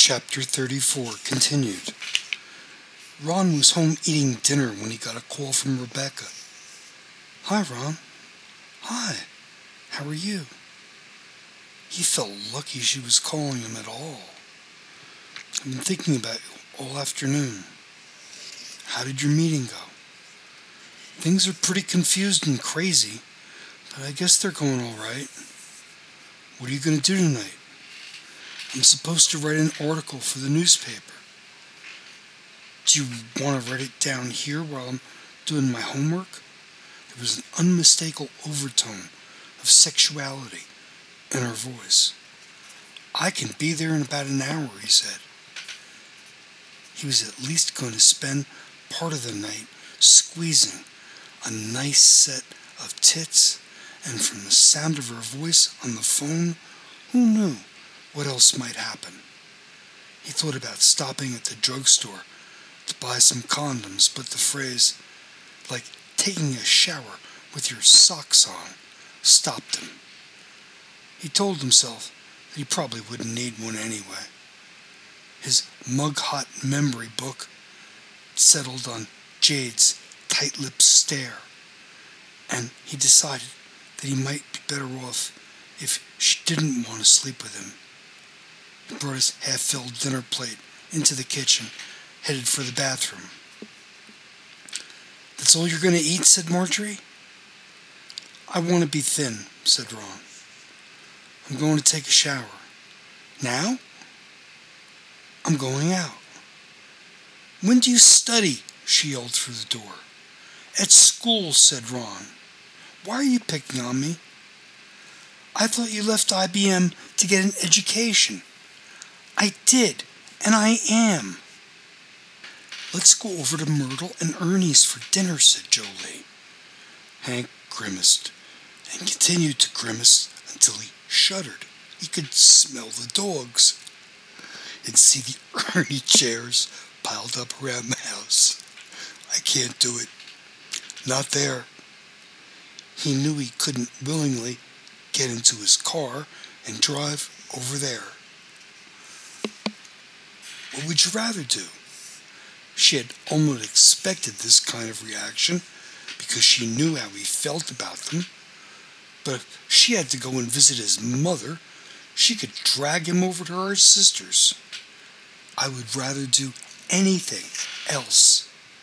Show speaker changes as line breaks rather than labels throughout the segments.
Chapter 34 continued. Ron was home eating dinner when he got a call from Rebecca. "Hi, Ron." "Hi. How are you?" He felt lucky she was calling him at all. "I've been thinking about you all afternoon." "How did your meeting go?" "Things are pretty confused and crazy, but I guess they're going all right." "What are you going to do tonight?" "I'm supposed to write an article for the newspaper." "Do you want to write it down here while I'm doing my homework?" There was an unmistakable overtone of sexuality in her voice. "I can be there in about an hour," he said. He was at least going to spend part of the night squeezing a nice set of tits, and from the sound of her voice on the phone, who knew what else might happen? He thought about stopping at the drugstore to buy some condoms, but the phrase, like taking a shower with your socks on, stopped him. He told himself that he probably wouldn't need one anyway. His mug-hot memory book settled on Jade's tight-lipped stare, and he decided that he might be better off if she didn't want to sleep with him. He brought his half-filled dinner plate into the kitchen, headed for the bathroom. "That's all you're going to eat?" said Marjorie. "I want to be thin," said Ron. "I'm going to take a shower." "Now?" "I'm going out." "When do you study?" she yelled through the door. "At school," said Ron. "Why are you picking on me?" "I thought you left IBM to get an education." "I did, and I am." "Let's go over to Myrtle and Ernie's for dinner," said Jolie. Hank grimaced, and continued to grimace until he shuddered. He could smell the dogs and see the Ernie chairs piled up around the house. "I can't do it. Not there." He knew he couldn't willingly get into his car and drive over there. "What would you rather do?" She had almost expected this kind of reaction because she knew how he felt about them. But if she had to go and visit his mother, she could drag him over to her sister's. "I would rather do anything else."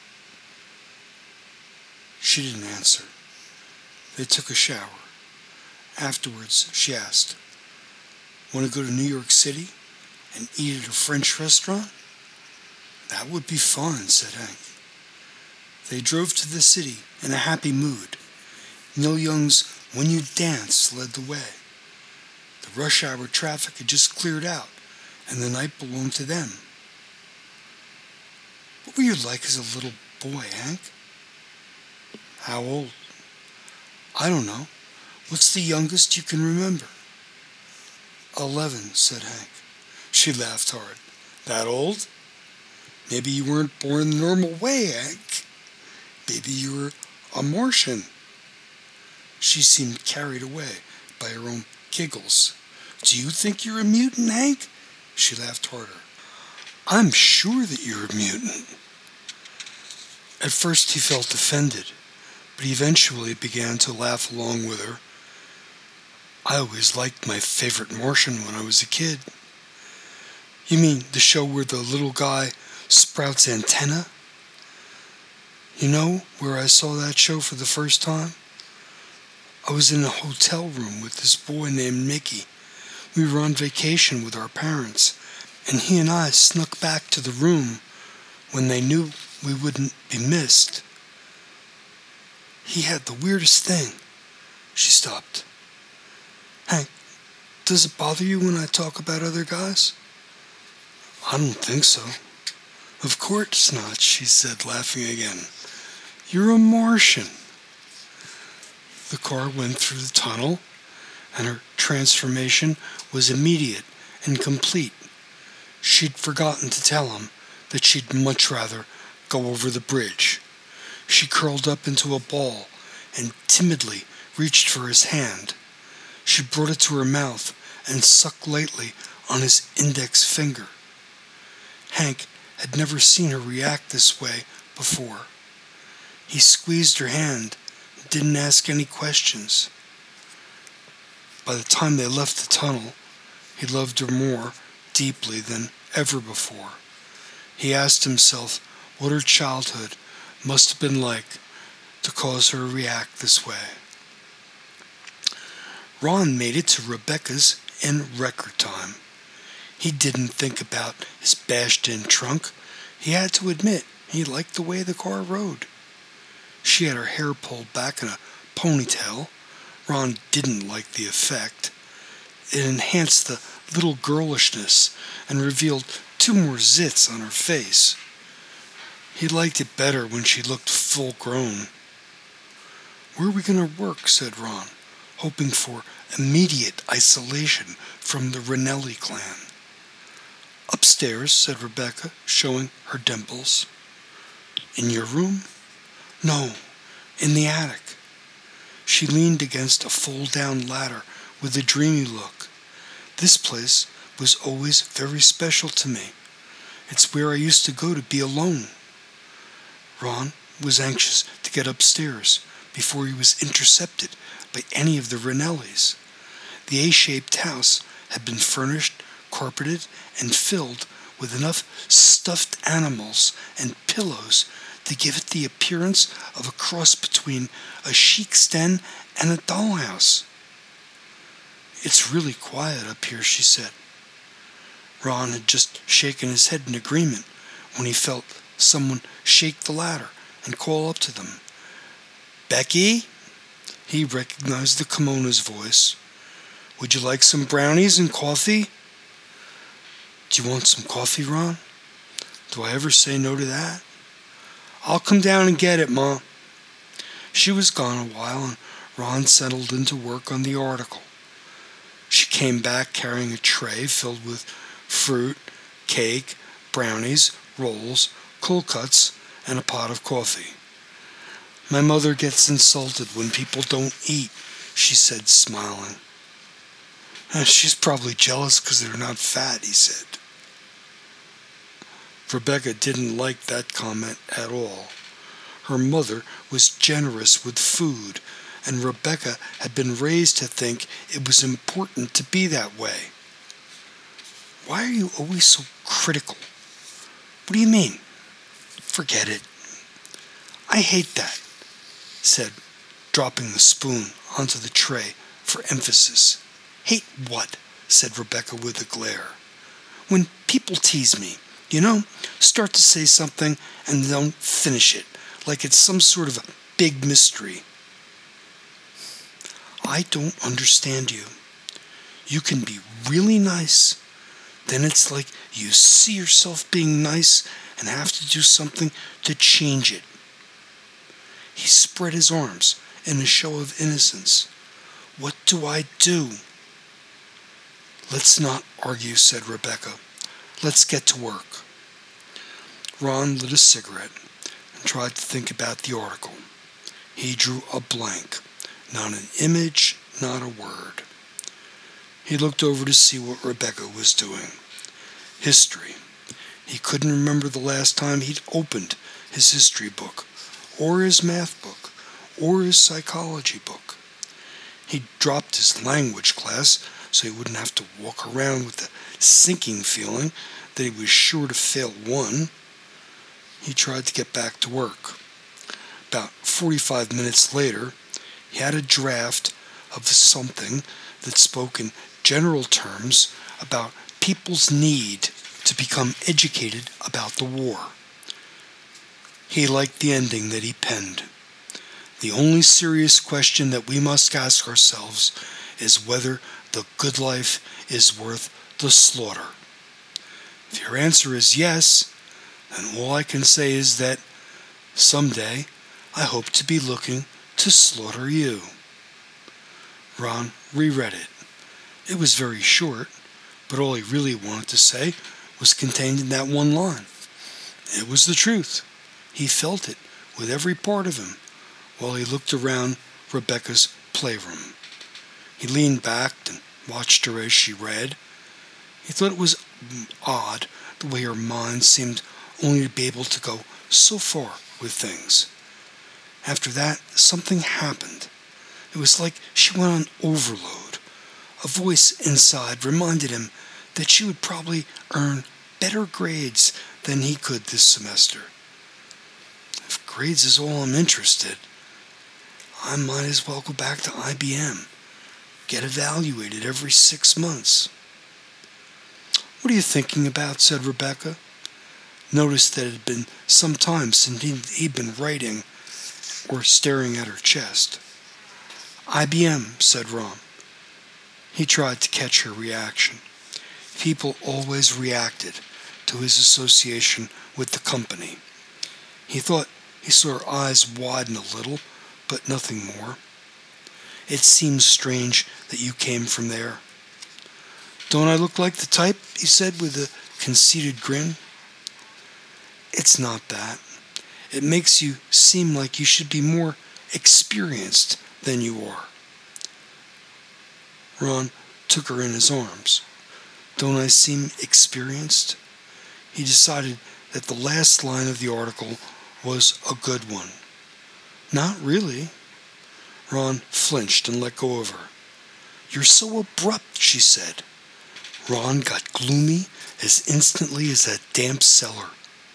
She didn't answer. They took a shower. Afterwards, she asked, "Want to go to New York City and eat at a French restaurant?" "That would be fun," said Hank. They drove to the city in a happy mood. Neil Young's "When You Dance" led the way. The rush hour traffic had just cleared out, and the night belonged to them. "What were you like as a little boy, Hank?" "How old?" "I don't know. What's the youngest you can remember?" 11, said Hank. She laughed hard. "That old? Maybe you weren't born the normal way, Hank. Maybe you were a Martian." She seemed carried away by her own giggles. "Do you think you're a mutant, Hank?" She laughed harder. "I'm sure that you're a mutant." At first he felt offended, but he eventually began to laugh along with her. "I always liked my favorite Martian when I was a kid." "You mean the show where the little guy sprouts antenna?" "You know where I saw that show for the first time? I was in a hotel room with this boy named Mickey. We were on vacation with our parents, and he and I snuck back to the room when they knew we wouldn't be missed. He had the weirdest thing." She stopped. "Hank, does it bother you when I talk about other guys?" "I don't think so." "Of course not," she said, laughing again. "You're a Martian." The car went through the tunnel, and her transformation was immediate and complete. She'd forgotten to tell him that she'd much rather go over the bridge. She curled up into a ball and timidly reached for his hand. She brought it to her mouth and sucked lightly on his index finger. Hank had never seen her react this way before. He squeezed her hand and didn't ask any questions. By the time they left the tunnel, he loved her more deeply than ever before. He asked himself what her childhood must have been like to cause her to react this way. Ron made it to Rebecca's in record time. He didn't think about his bashed-in trunk. He had to admit he liked the way the car rode. She had her hair pulled back in a ponytail. Ron didn't like the effect. It enhanced the little girlishness and revealed 2 more zits on her face. He liked it better when she looked full grown. "Where are we going to work?" said Ron, hoping for immediate isolation from the Ranelli clan. "Upstairs," said Rebecca, showing her dimples. "In your room?" "No, in the attic." She leaned against a fold-down ladder with a dreamy look. "This place was always very special to me. It's where I used to go to be alone." Ron was anxious to get upstairs before he was intercepted by any of the Ranellis. The A-shaped house had been furnished, carpeted, and filled with enough stuffed animals and pillows to give it the appearance of a cross between a sheik's den and a dollhouse. "It's really quiet up here," she said. Ron had just shaken his head in agreement when he felt someone shake the ladder and call up to them. "Becky?" He recognized the kimono's voice. "Would you like some brownies and coffee?" "Do you want some coffee, Ron? Do I ever say no to that?" "I'll come down and get it, Ma." She was gone a while, and Ron settled into work on the article. She came back carrying a tray filled with fruit, cake, brownies, rolls, cold cuts, and a pot of coffee. "My mother gets insulted when people don't eat," she said, smiling. "She's probably jealous because they're not fat," he said. Rebecca didn't like that comment at all. Her mother was generous with food, and Rebecca had been raised to think it was important to be that way. "Why are you always so critical?" "What do you mean?" "Forget it." "I hate that," said, dropping the spoon onto the tray for emphasis. "Hate what?" said Rebecca with a glare. "When people tease me, start to say something and don't finish it, like it's some sort of a big mystery." "I don't understand you. You can be really nice, then it's like you see yourself being nice and have to do something to change it." He spread his arms in a show of innocence. "What do I do?" "Let's not argue," said Rebecca. "Let's get to work." Ron lit a cigarette and tried to think about the article. He drew a blank. Not an image, not a word. He looked over to see what Rebecca was doing. History. He couldn't remember the last time he'd opened his history book, or his math book, or his psychology book. He dropped his language class so he wouldn't have to walk around with the sinking feeling that he was sure to fail one. He tried to get back to work. About 45 minutes later, he had a draft of something that spoke in general terms about people's need to become educated about the war. He liked the ending that he penned. "The only serious question that we must ask ourselves is whether the good life is worth the slaughter. If your answer is yes, then all I can say is that someday I hope to be looking to slaughter you." Ron reread it. It was very short, but all he really wanted to say was contained in that one line. It was the truth. He felt it with every part of him while he looked around Rebecca's playroom. He leaned back and watched her as she read. He thought it was odd, the way her mind seemed only to be able to go so far with things. After that, something happened. It was like she went on overload. A voice inside reminded him that she would probably earn better grades than he could this semester. If grades is all I'm interested, I might as well go back to IBM. Get evaluated every 6 months. "What are you thinking about?" said Rebecca. Noticed that it had been some time since he'd been writing or staring at her chest. "IBM," said Ron. He tried to catch her reaction. People always reacted to his association with the company. He thought he saw her eyes widen a little, but nothing more. "It seems strange that you came from there." "Don't I look like the type?" he said with a conceited grin. "It's not that. It makes you seem like you should be more experienced than you are." Ron took her in his arms. "Don't I seem experienced?" He decided that the last line of the article was a good one. "Not really." Ron flinched and let go of her. "You're so abrupt," she said. Ron got gloomy as instantly as that damp cellar.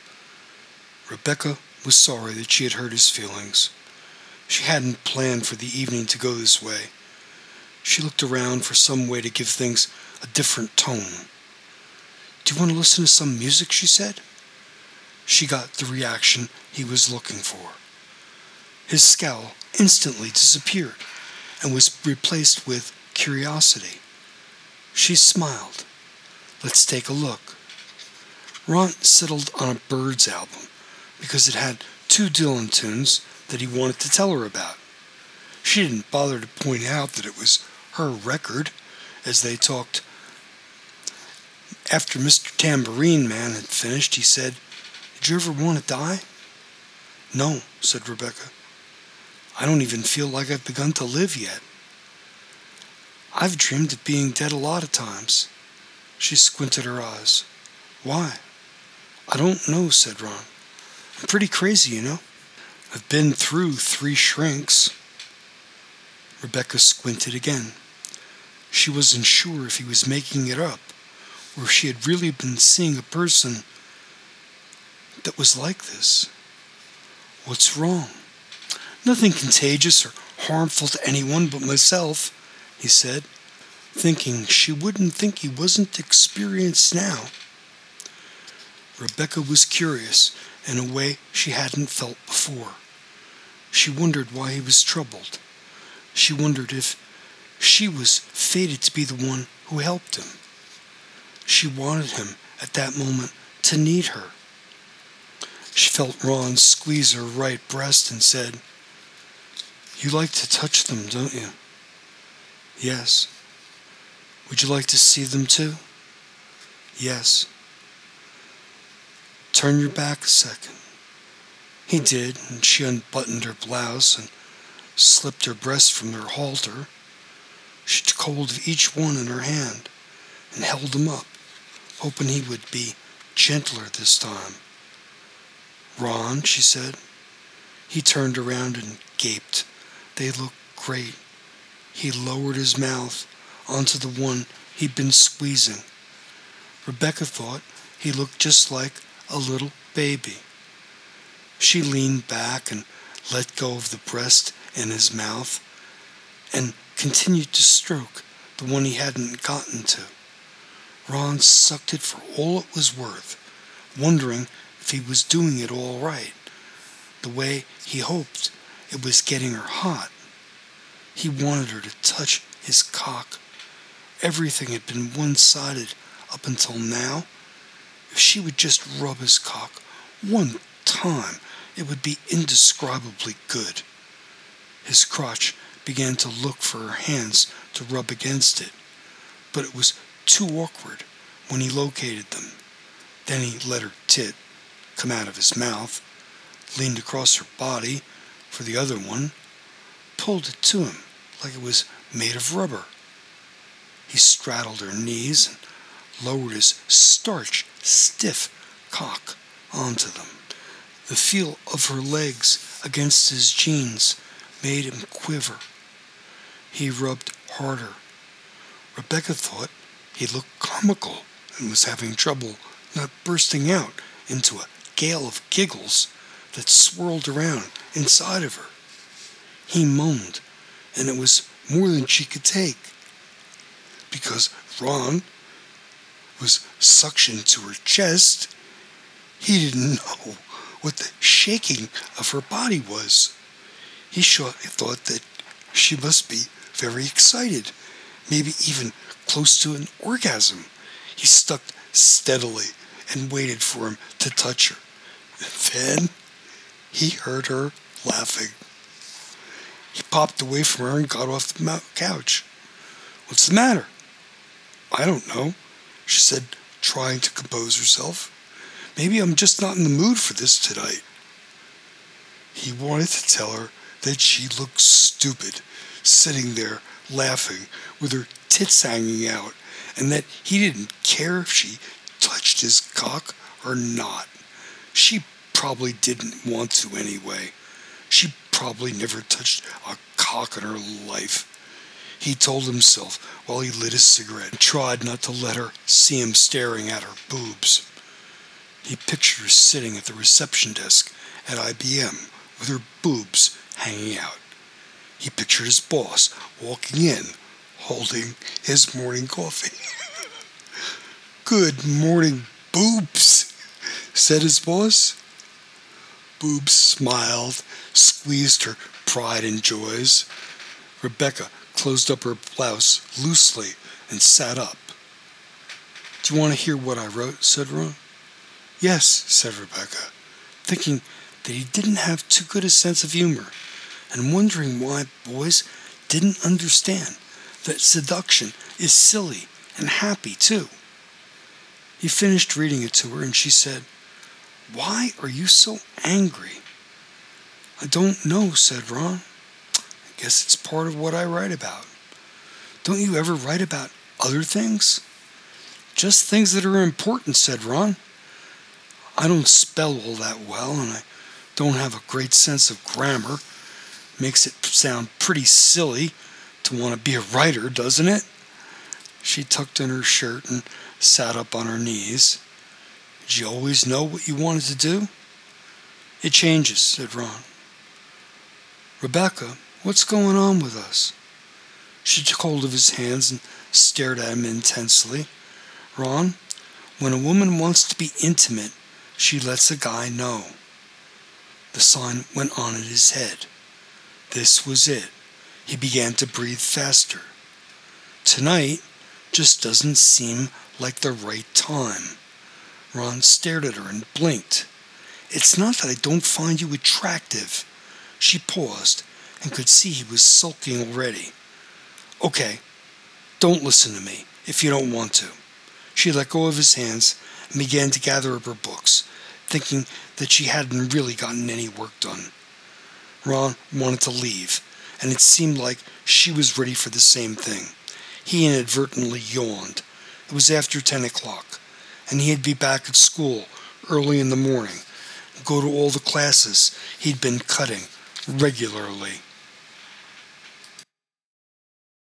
Rebecca was sorry that she had hurt his feelings. She hadn't planned for the evening to go this way. She looked around for some way to give things a different tone. "Do you want to listen to some music?" she said. She got the reaction he was looking for. His scowl instantly disappeared and was replaced with curiosity. She smiled. "Let's take a look." Ron settled on a Byrds album because it had 2 Dylan tunes that he wanted to tell her about. She didn't bother to point out that it was her record as they talked. After Mr. Tambourine Man had finished, he said, "Did you ever want to die?" "No," said Rebecca. "I don't even feel like I've begun to live yet." "I've dreamed of being dead a lot of times." She squinted her eyes. "Why?" "I don't know," said Ron. "I'm pretty crazy, you know. I've been through 3 shrinks." Rebecca squinted again. She wasn't sure if he was making it up or if she had really been seeing a person that was like this. "What's wrong?" "Nothing contagious or harmful to anyone but myself," he said, thinking she wouldn't think he wasn't experienced now. Rebecca was curious in a way she hadn't felt before. She wondered why he was troubled. She wondered if she was fated to be the one who helped him. She wanted him at that moment to need her. She felt Ron squeeze her right breast and said, "You like to touch them, don't you?" "Yes." "Would you like to see them too?" "Yes." "Turn your back a second." He did, and she unbuttoned her blouse and slipped her breasts from their halter. She took hold of each one in her hand and held them up, hoping he would be gentler this time. "Ron," she said. He turned around and gaped. They looked great. He lowered his mouth onto the one he'd been squeezing. Rebecca thought he looked just like a little baby. She leaned back and let go of the breast in his mouth and continued to stroke the one he hadn't gotten to. Ron sucked it for all it was worth, wondering if he was doing it all right, the way he hoped it was getting her hot. He wanted her to touch his cock. Everything had been one-sided up until now. If she would just rub his cock one time, it would be indescribably good. His crotch began to look for her hands to rub against it, but it was too awkward when he located them. Then he let her tit come out of his mouth, leaned across her body for the other one, pulled it to him like it was made of rubber. He straddled her knees and lowered his starch-stiff cock onto them. The feel of her legs against his jeans made him quiver. He rubbed harder. Rebecca thought he looked comical and was having trouble not bursting out into a gale of giggles that swirled around inside of her. He moaned, and it was more than she could take, because Ron was suctioned to her chest. He didn't know what the shaking of her body was. He thought that she must be very excited, maybe even close to an orgasm. He stuck steadily and waited for him to touch her. Then he heard her laughing. He popped away from her and got off the couch. "What's the matter?" "I don't know," she said, trying to compose herself. "Maybe I'm just not in the mood for this tonight." He wanted to tell her that she looked stupid, sitting there laughing with her tits hanging out, and that he didn't care if she touched his cock or not. She probably didn't want to anyway. She probably never touched a cock in her life. He told himself while he lit his cigarette and tried not to let her see him staring at her boobs. He pictured her sitting at the reception desk at IBM with her boobs hanging out. He pictured his boss walking in, holding his morning coffee. "Good morning, boobs," said his boss. Boobs smiled, squeezed her pride and joys. Rebecca closed up her blouse loosely and sat up. "Do you want to hear what I wrote?" said Ron. "Yes," said Rebecca, thinking that he didn't have too good a sense of humor, and wondering why boys didn't understand that seduction is silly and happy too. He finished reading it to her, and she said, "Why are you so angry?" "I don't know," said Ron. "I guess it's part of what I write about." "Don't you ever write about other things?" "Just things that are important," said Ron. "I don't spell all that well, and I don't have a great sense of grammar. Makes it sound pretty silly to want to be a writer, doesn't it?" She tucked in her shirt and sat up on her knees. "Did you always know what you wanted to do?" "It changes," said Ron. "Rebecca, what's going on with us?" She took hold of his hands and stared at him intensely. "Ron, when a woman wants to be intimate, she lets a guy know." The sign went on in his head. This was it. He began to breathe faster. "Tonight just doesn't seem like the right time." Ron stared at her and blinked. "It's not that I don't find you attractive." She paused and could see he was sulking already. "Okay, don't listen to me if you don't want to." She let go of his hands and began to gather up her books, thinking that she hadn't really gotten any work done. Ron wanted to leave, and it seemed like she was ready for the same thing. He inadvertently yawned. It was after 10 o'clock, and he'd be back at school early in the morning, go to all the classes he'd been cutting regularly.